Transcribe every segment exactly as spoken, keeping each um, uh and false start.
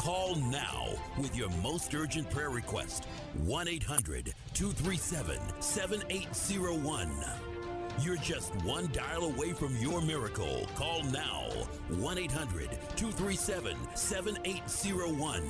Call now with your most urgent prayer request. one eight hundred two three seven seven eight zero one. You're just one dial away from your miracle. Call now. one eight hundred two three seven seven eight zero one.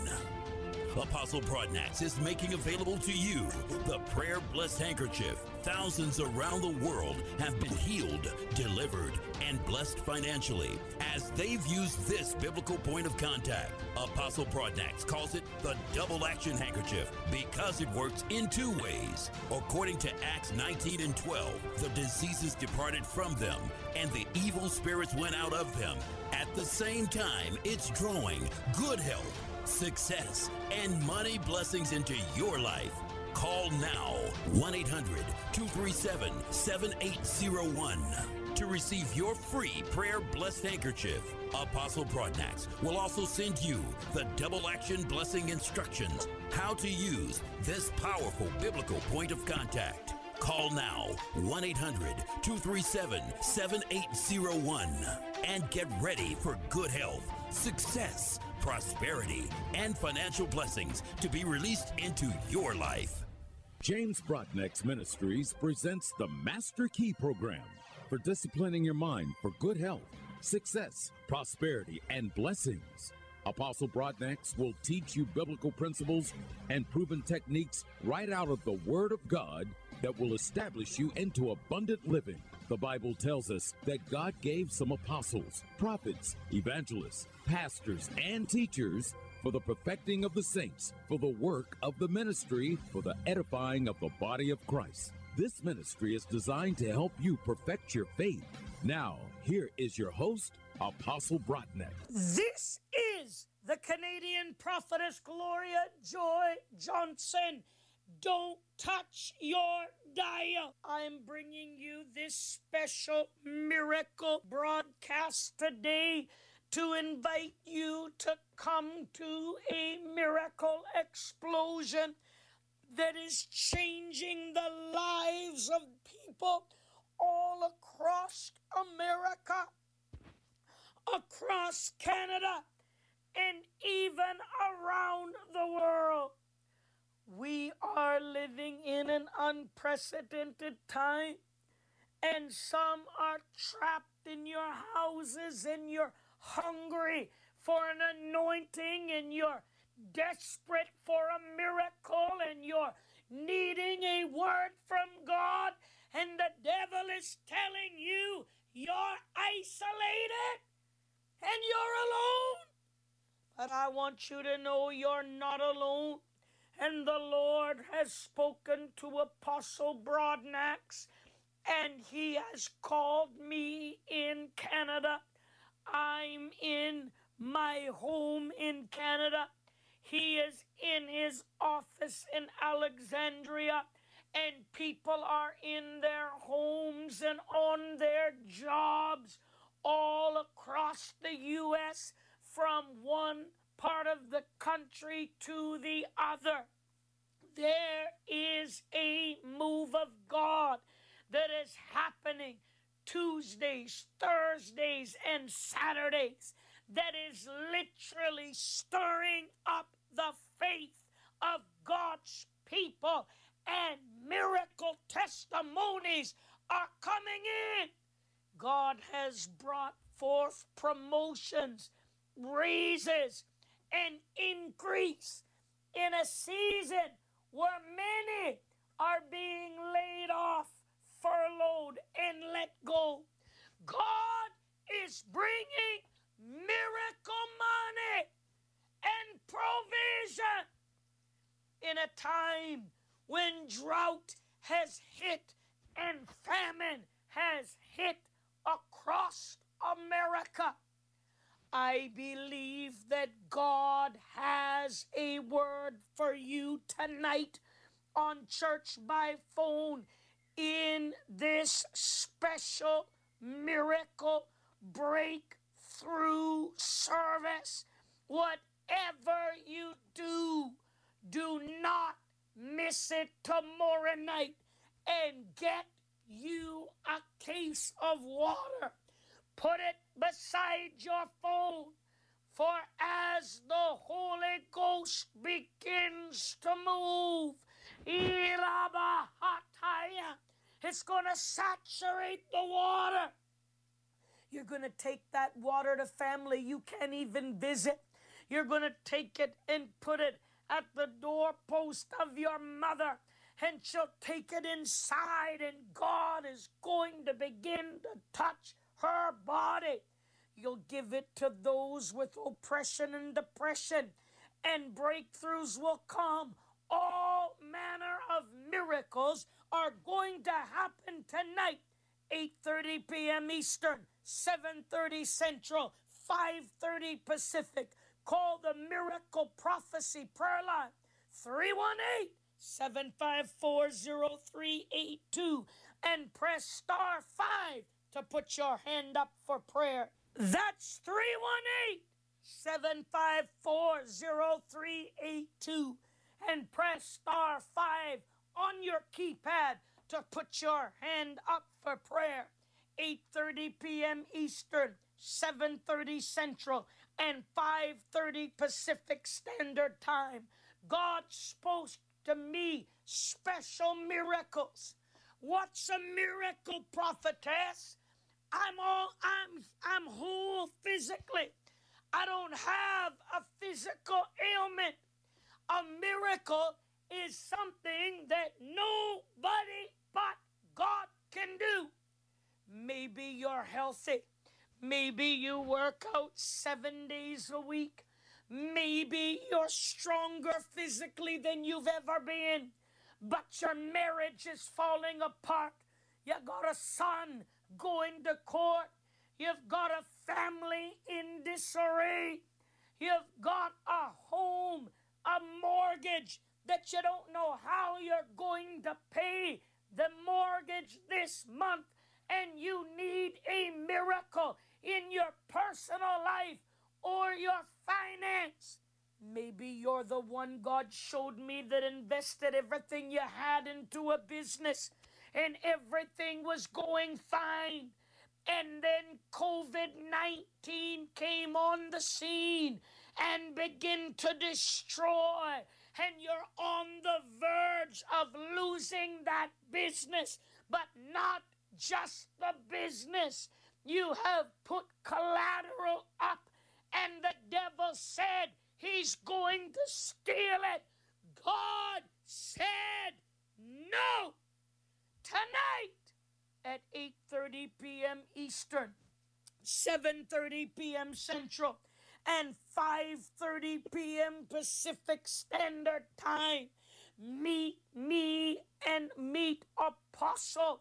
Apostle Broadnax is making available to you the Prayer Blessed Handkerchief. Thousands around the world have been healed, delivered, and blessed financially as they've used this biblical point of contact. Apostle Broadnax calls it the Double Action Handkerchief because it works in two ways. According to Acts nineteen and twelve, the diseases departed from them and the evil spirits went out of them. At the same time, it's drawing good health, success, and money blessings into your life. Call now, one eight hundred two three seven seven eight zero one, to receive your free Prayer Blessed Handkerchief. Apostle Broadnax will also send you the Double Action Blessing Instructions, how to use this powerful biblical point of contact. Call now, one eight hundred two three seven seven eight zero one, and get ready for good health, success, prosperity, and financial blessings to be released into your life. James Broadnax Ministries presents the Master Key Program for disciplining your mind for good health, success, prosperity, and blessings. Apostle Broadnax will teach you biblical principles and proven techniques right out of the Word of God that will establish you into abundant living. The Bible tells us that God gave some apostles, prophets, evangelists, pastors, and teachers for the perfecting of the saints, for the work of the ministry, for the edifying of the body of Christ. This ministry is designed to help you perfect your faith. Now, here is your host, Apostle Broadnax. This is the Canadian prophetess Gloria Joy Johnson. Don't touch your dial. I'm bringing you this special miracle broadcast today to invite you to come to a miracle explosion that is changing the lives of people all across America, across Canada, and even around the world. We are living in an unprecedented time, and some are trapped in your houses and you're hungry for an anointing and you're desperate for a miracle and you're needing a word from God, and the devil is telling you you're isolated and you're alone. But I want you to know you're not alone. And the Lord has spoken to Apostle Broadnax, and he has called me in Canada. I'm in my home in Canada. He is in his office in Alexandria, and people are in their homes and on their jobs all across the U S from one part of the country to the other. There is a move of God that is happening Tuesdays, Thursdays, and Saturdays that is literally stirring up the faith of God's people, and miracle testimonies are coming in. God has brought forth promotions, raises, and increase in a season where many are being laid off, furloughed, and let go. God is bringing miracle money and provision in a time when drought has hit and famine has hit across America. I believe that God has a word for you tonight on Church by Phone in this special miracle breakthrough service. Whatever you do, do not miss it tomorrow night, and get you a case of water. Put it beside your phone, for as the Holy it's going to saturate the water. You're going to take that water to family you can't even visit. You're going to take it and put it at the doorpost of your mother, and she'll take it inside, and God is going to begin to touch her body. You'll give it to those with oppression and depression, and breakthroughs will come. All manner of miracles are going to happen tonight. eight thirty p.m. Eastern, seven thirty Central, five thirty Pacific. Call the Miracle Prophecy Prayer Line, three one eight, seven five four, zero three eight two, and press star five to put your hand up for prayer. That's three one eight, seven five four, zero three eight two, and press star five on your keypad to put your hand up for prayer. eight thirty p.m. Eastern, seven thirty Central, and five thirty Pacific Standard Time. God spoke to me special miracles. What's a miracle, prophetess? I'm all I'm I'm whole physically. I don't have a physical ailment. A miracle is something that nobody but God can do. Maybe you're healthy. Maybe you work out seven days a week. Maybe you're stronger physically than you've ever been, but your marriage is falling apart. You got a son going to court. You've got a family in disarray. You've got a home, a mortgage that you don't know how you're going to pay the mortgage this month, and you need a miracle in your personal life or your finance. Maybe you're the one God showed me that invested everything you had into a business and everything was going fine. And then COVID nineteen came on the scene and began to destroy. And you're on the verge of losing that business, but not just the business. You have put collateral up, and the devil said he's going to steal it. God said no. Tonight at eight thirty p.m. Eastern, seven thirty p.m. Central, and five thirty p.m. Pacific Standard Time, meet me and meet Apostle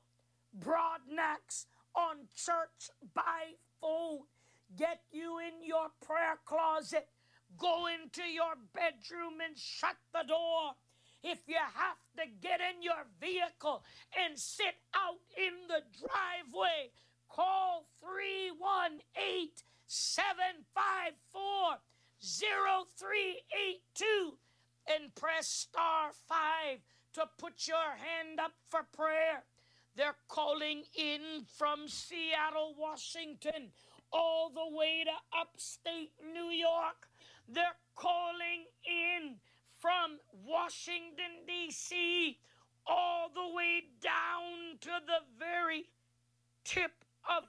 Broadnax on Church by Phone. Get you in your prayer closet. Go into your bedroom and shut the door. If you have to get in your vehicle and sit out in the driveway, call three one eight, seven five four, zero three eight two and press star five to put your hand up for prayer. They're calling in from Seattle, Washington, all the way to upstate New York. They're calling in from Washington, D C, all the way down to the very tip of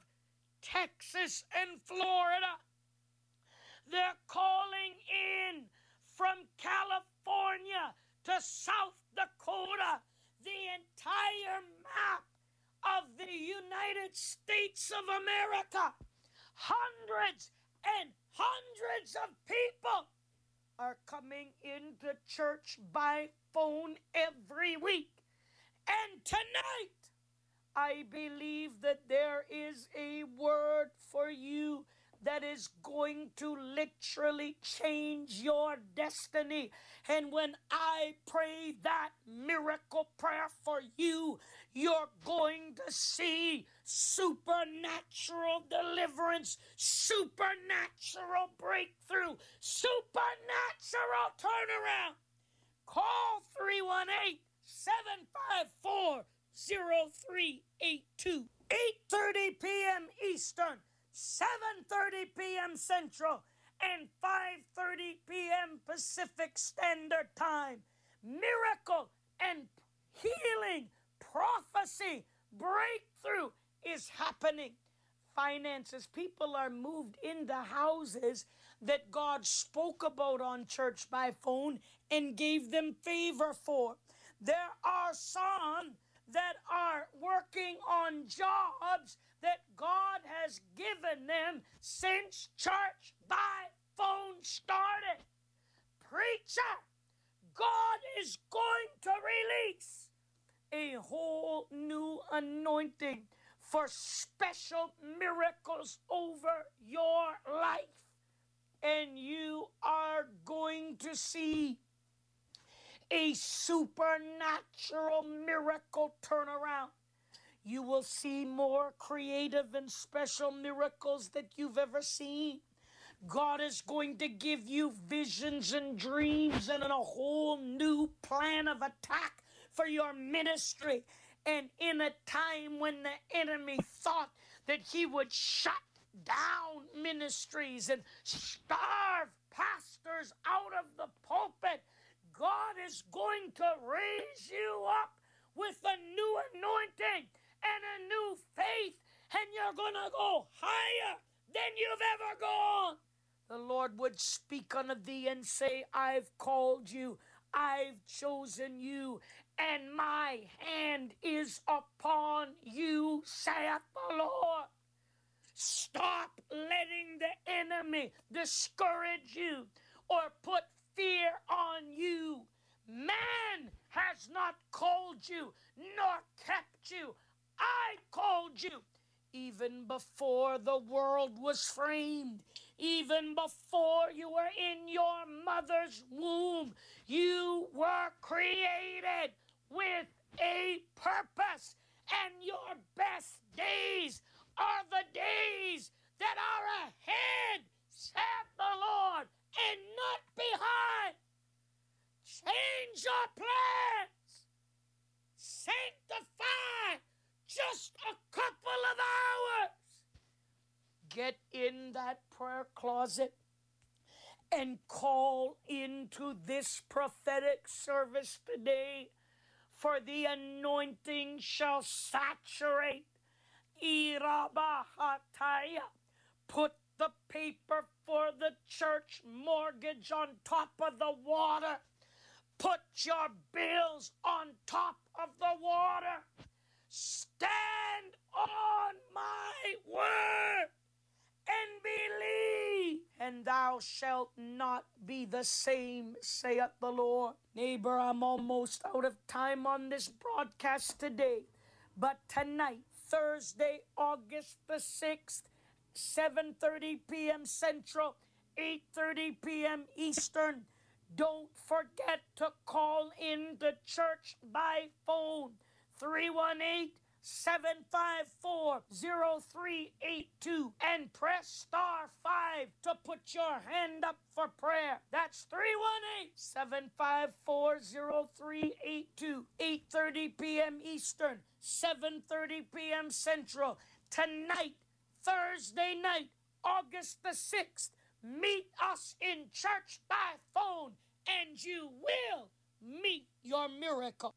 Texas and Florida. They're calling in from California to South Dakota, the entire map of the United States of America. Hundreds and hundreds of people are coming into church by phone every week. And tonight, I believe that there is a word for you that is going to literally change your destiny. And when I pray that miracle prayer for you, you're going to see supernatural deliverance, supernatural breakthrough, supernatural turnaround. Call three one eight, seven five four, zero three eight two. eight thirty p.m. Eastern, seven thirty p.m. Central, and five thirty p.m. Pacific Standard Time. Miracle and healing, prophecy, Breakthrough is happening. Finances. People are moved into houses that God spoke about on Church by Phone and gave them favor for. There are some that are working on jobs that God has given them since Church by Phone started. Preacher, God is going to release a whole new anointing for special miracles over your life. And you are going to see a supernatural miracle turnaround. You will see more creative and special miracles that you've ever seen. God is going to give you visions and dreams and a whole new plan of attack for your ministry. And in a time when the enemy thought that he would shut down ministries and starve pastors out of the pulpit, God is going to raise you up with a new anointing and a new faith, and you're going to go higher than you've ever gone. The Lord would speak unto thee and say, I've called you, I've chosen you, and my hand is upon you, saith the Lord. Stop letting the enemy discourage you or put fear on you. Man has not called you nor kept you. I called you even before the world was framed, even before you were in your mother's womb. You were created with a purpose, and your best days are the days that are ahead, saith the Lord, and not behind. Change your plans. Sanctify just a couple of hours. Get in that prayer closet and call into this prophetic service today, for the anointing shall saturate. Irabahataya. Put the paper for the church mortgage on top of the water. Put your bills on top of the water. Stand on my word and believe, and thou shalt not be the same, saith the Lord. Neighbor, I'm almost out of time on this broadcast today, but tonight, Thursday, August the sixth, seven thirty p.m. Central, eight thirty p.m. Eastern, don't forget to call in the church by phone, three one eight, seven five four, zero three eight two, and press star five to put your hand up for prayer. That's three one eight, seven five four, zero three eight two, eight thirty p.m. Eastern, seven thirty p.m. Central. Tonight, Thursday night, August the sixth, meet us in church by phone, and you will meet your miracle.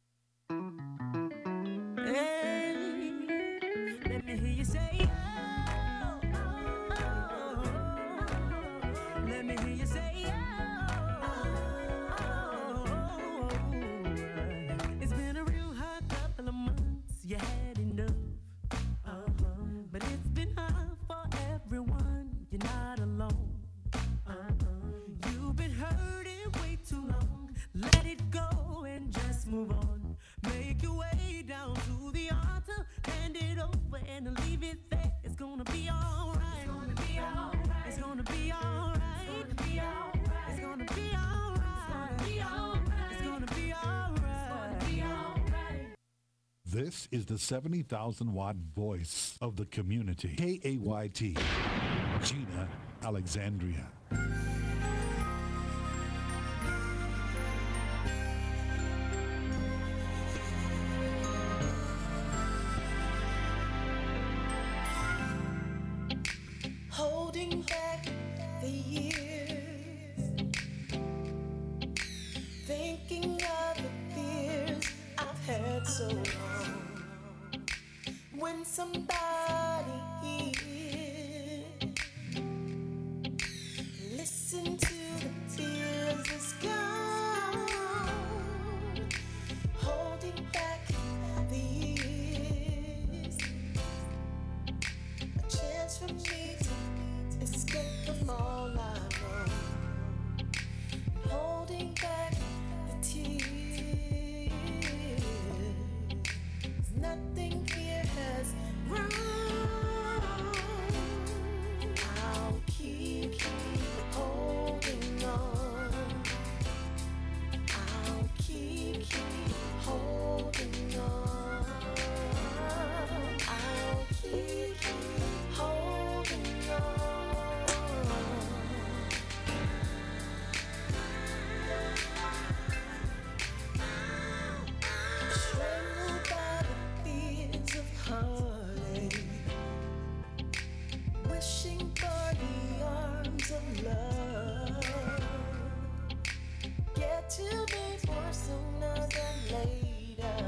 Hey, let me hear you say, oh, oh, oh. Let me hear you say, oh, oh, oh. It's been a real hard couple of months, you had enough, uh-huh. But it's been hard for everyone, you're not alone, uh-huh. You've been hurting way too long, let it go and just move on. Make your way down to the altar, hand it over and leave it there. It's gonna be alright. It's gonna be alright. It's gonna be alright. It's gonna be alright. It's gonna be alright. It's gonna be alright. This is the seventy thousand watt voice of the community. K A Y T, Gina Alexandria. Holding back the years, thinking of the fears I've had so long. when somebody here listen to the tears that's gone, holding back the years, a chance for me to escape from all I know, holding back the tears. Nothing here has run. I'll keep, keep holding on. I'll keep, keep holding on. I'll keep, keep holding on. Strangled by the fears of heartache, wishing for the arms of love. Get to me more sooner than later.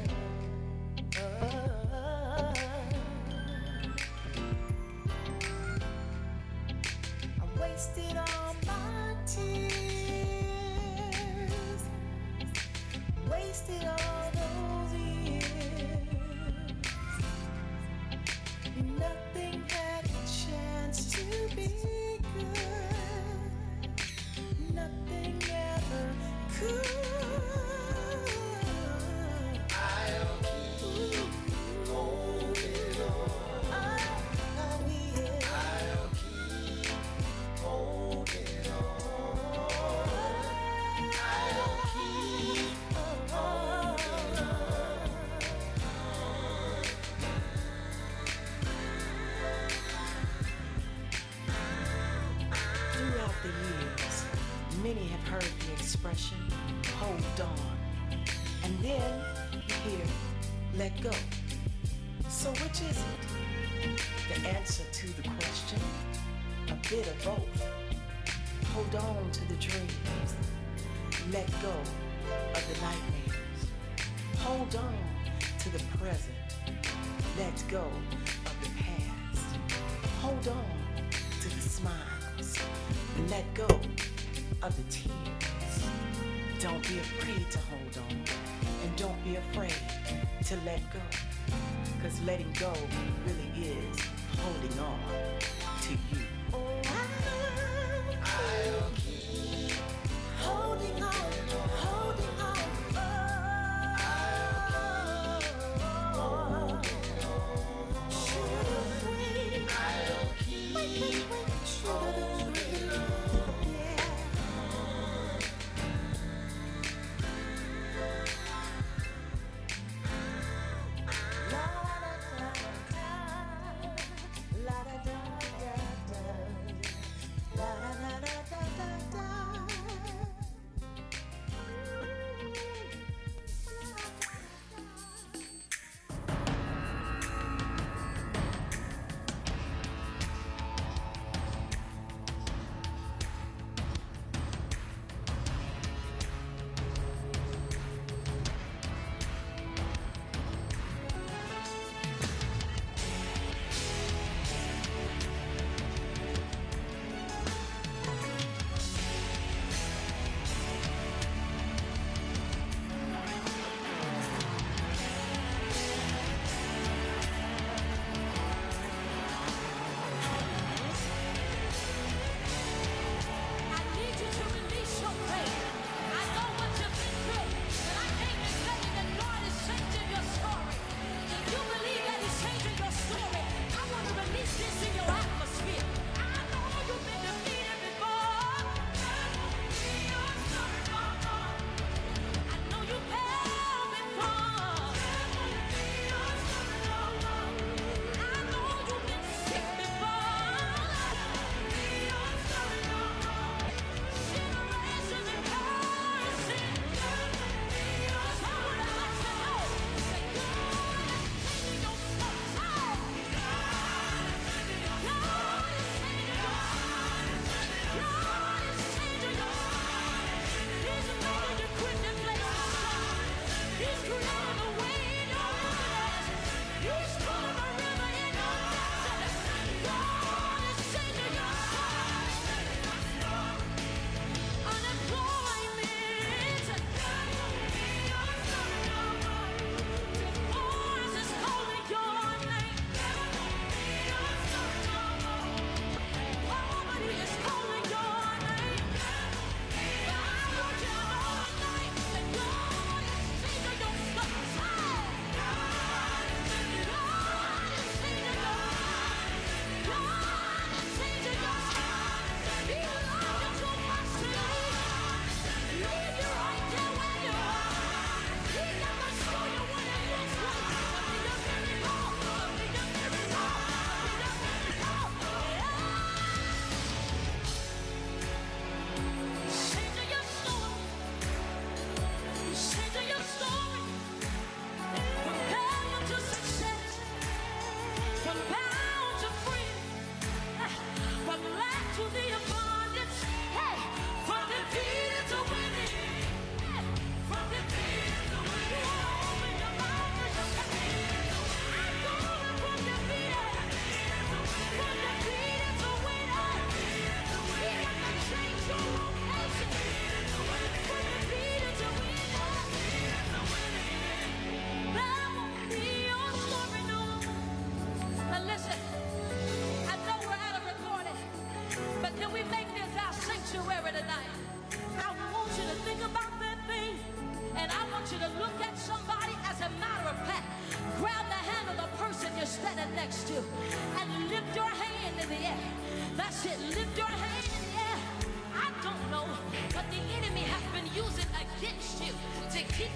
I wasted all my tears, wasted all those years. Nothing had a chance to be good. Nothing ever could. I'll keep holding on. I will. I'll keep holding on. I'll keep holding on. Throughout the years, many have heard the expression, hold on. And then you hear, let go. So which is it? The answer to the question, a bit of both. Hold on to the dreams. Let go of the nightmares. Hold on to the present. Let go of the past. Hold on to the smiles. Let go of the tears. Don't be afraid to hold on. And don't be afraid to let go. Because letting go really is holding on to you. I'll keep holding on, holding on. Oh, should have waited. I'll keep wait, wait, wait. Should have waited. Yeah. La da da da, la da da da da.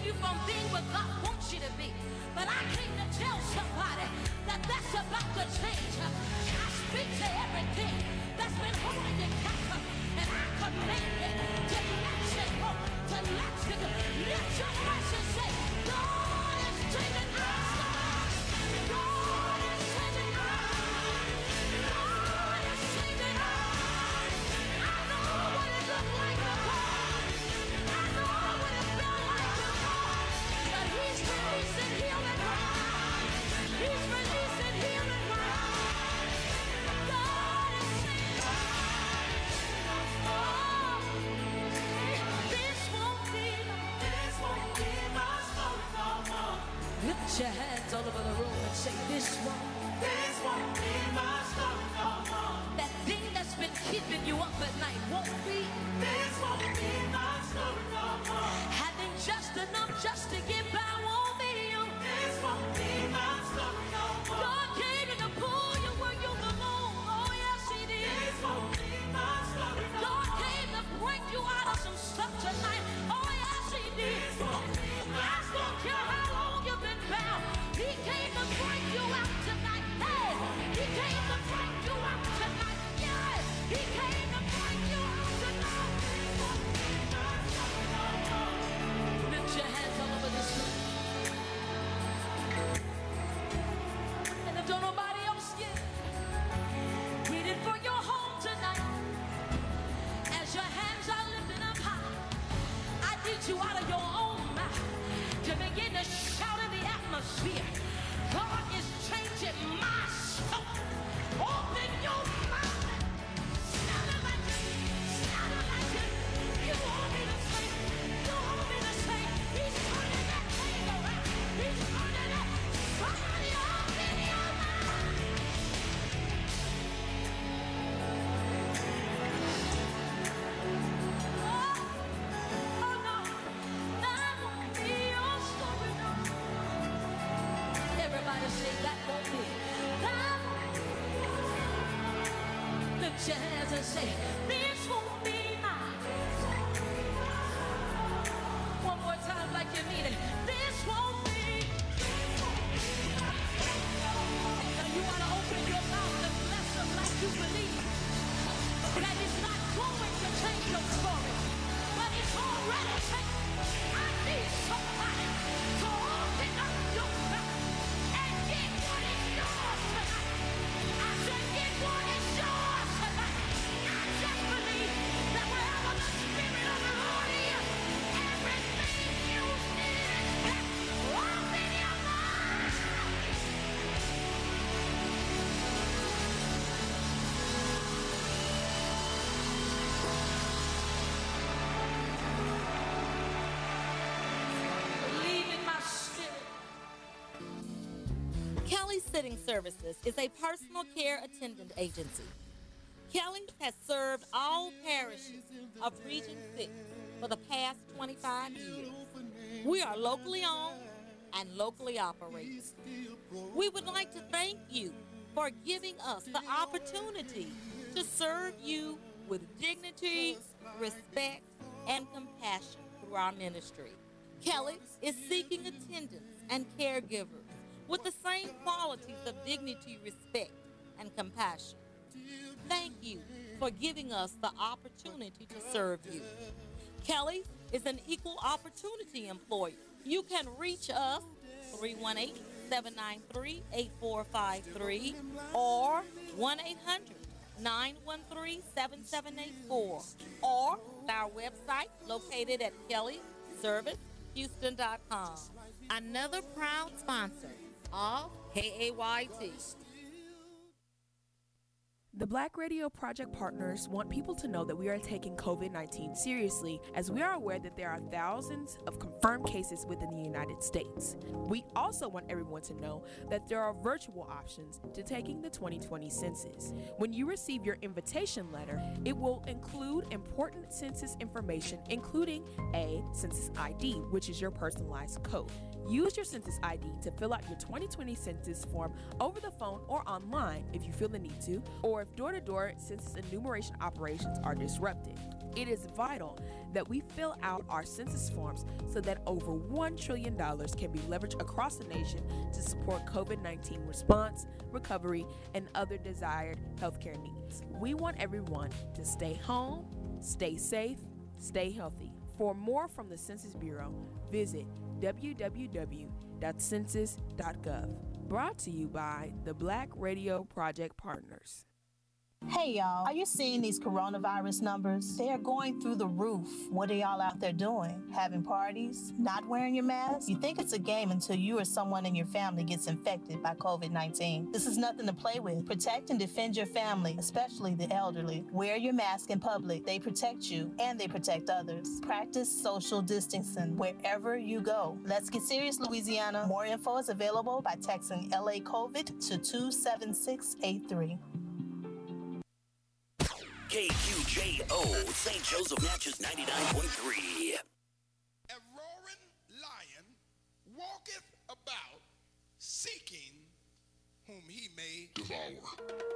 you from being what God wants you to be. But I came to tell somebody that that's about to change. I speak to everything that's been holding you captive, and I command it to let you go, to let you go. Lift your voice and say, God is changing us. God is changing us. God is changing us. I know what it looked like before. I know what it felt like before. But He's releasing healing right. He's releasing healing right. God is changing us. Oh, this won't be, this won't be my story no more. Lift your hands all over the room and say, this won't, this won't be my story no more. That thing that's been keeping you up at night won't be, this won't be my story no more. Having just enough just to get by won't be you. This won't be my story no more. God came in to pull you where you belong. Oh yes, He did. This won't be my story no more. God came to break you out of some stuff tonight. Oh yes, He did. This won't be my I don't care how long you've been bound. He came to break you out tonight. Hey, He came to break you out tonight. Yeah, He came to break you out tonight. Lift your hands all over this room. And if don't nobody else get it, get it for your home tonight. As your hands are lifted up high, I need you out of your own mouth to begin to shout in the atmosphere. God is changing my soul. Open your mouth. Shout it like it. Shout it like it. You want me to say, you want me to say, He's turning that thing around. He's turning it. Somebody open your mouth. Oh, oh no, that won't be your story, no. Everybody say that won't be. That won't be. Lift your hands and say, this won't be mine. One more time like you mean it. This won't be. Now you want to open your mouth and bless Him like you believe that He's not going to change your story, but He's already changed. I need somebody to open up your mouth and get what is yours tonight. I said get what is yours tonight. I just believe that wherever the Spirit of the Lord is, everything you need is there. Open your mouth. Believe in my spirit. Kelly Sitting Services is a personal care attendant agency. Kelly has served all parishes of Region six for the past twenty-five years. We are locally owned and locally operated. We would like to thank you for giving us the opportunity to serve you with dignity, respect, and compassion through our ministry. Kelly is seeking attendants and caregivers with the same qualities of dignity, respect, and compassion. Thank you for giving us the opportunity to serve you. Kelly is an equal opportunity employer. You can reach us three one eight, seven nine three, eight four five three or one eight hundred, nine one three, seven seven eight four or our website located at kelly service houston dot com. Another proud sponsor of K A Y T. The Black Radio Project partners want people to know that we are taking covid nineteen seriously, as we are aware that there are thousands of confirmed cases within the United States. We also want everyone to know that there are virtual options to taking the twenty twenty census. When you receive your invitation letter, it will include important census information, including a census I D, which is your personalized code. Use your census I D to fill out your twenty twenty census form over the phone or online if you feel the need to, or if door-to-door census enumeration operations are disrupted. It is vital that we fill out our census forms so that over one trillion dollars can be leveraged across the nation to support COVID nineteen response, recovery, and other desired healthcare needs. We want everyone to stay home, stay safe, stay healthy. For more from the Census Bureau, visit w w w dot census dot gov. Brought to you by the Black Radio Project Partners. Hey y'all, are you seeing these coronavirus numbers? They are going through the roof. What are y'all out there doing? Having parties? Not wearing your mask? You think it's a game until you or someone in your family gets infected by COVID nineteen. This is nothing to play with. Protect and defend your family, especially the elderly. Wear your mask in public. They protect you and they protect others. Practice social distancing wherever you go. Let's get serious, Louisiana. More info is available by texting L A COVID to two seven six eight three. K Q J O, Saint Joseph Natchez ninety-nine point three. A roaring lion walketh about, seeking whom he may devour.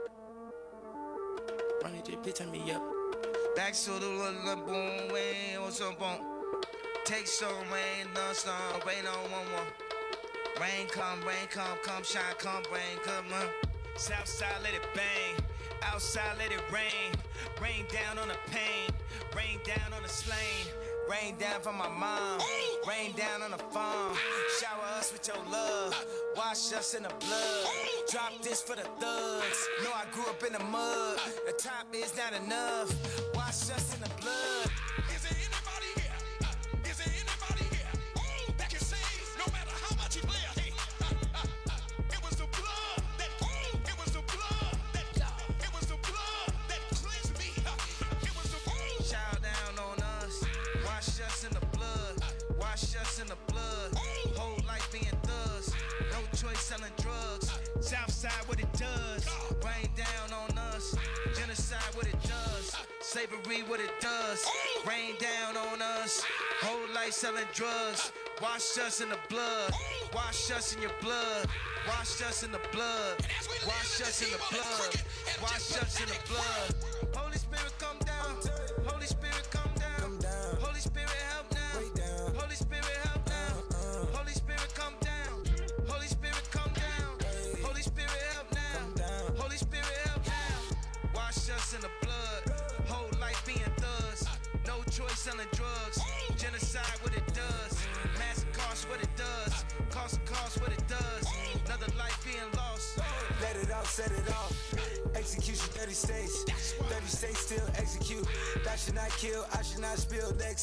Run it, just pitch me up. Back to the little boom, way, what's up, boom? Take some rain, no sun, rain on one more. Rain come, rain come, come shine, come rain, come on. Southside, let it bang. Outside, let it rain. Rain down on the pain. Rain down on the slain. Rain down for my mom. Rain down on the farm. Shower us with your love. Wash us in the blood. Drop this for the thugs. Know I grew up in the mud. The top is not enough. Wash us in the blood. Is there anybody here? Is there anybody here that can say no matter how much you play a hate? It was the blood that it was the blood that it was the blood that cleansed me. It was the shower down on us. Wash us in the blood. Wash us in the blood. Whole life being thugs. No choice selling drugs. Southside what it does. Rain down on us. Genocide what it does. Slavery what it does. Rain down on us. Whole life selling drugs. Wash us in the blood. Wash us in your blood. Wash us in the blood. Wash us in the blood. Wash us in the blood. Holy Spirit come down. Holy Spirit come down. Holy Spirit help now. Holy Spirit help now. Holy Spirit come down. Holy Spirit come down. Holy Spirit help now. Holy Spirit help now. Wash us in the blood. Whole life being thugs. No choice selling drugs. Genocide what it does. Mass cost what it does. Cost cost what it does. Another life being lost. Let it out, set it off. Execution thirty states. thirty states still execute. That should not kill, I should not spill. Next